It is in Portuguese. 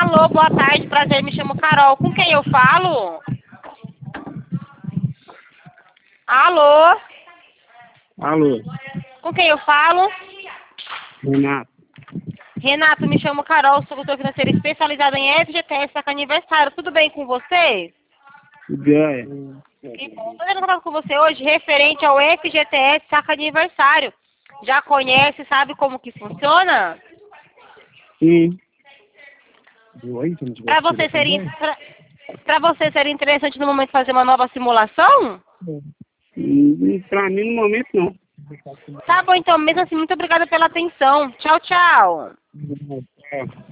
Alô, boa tarde, prazer, me chamo Carol. Com quem eu falo? Alô? Alô, Com quem eu falo? Renato. Renato, me chamo Carol, sou consultora financeira especializada em FGTS, saca aniversário. Tudo bem com você? Joia. Que bom. Estou tendo contato com você hoje referente ao FGTS, saca aniversário. Já conhece, sabe como que funciona? Sim. Para você seria interessante no momento fazer uma nova simulação? Pra mim, no momento, não. Tá bom, então, mesmo assim, muito obrigada pela atenção. Tchau, tchau. É.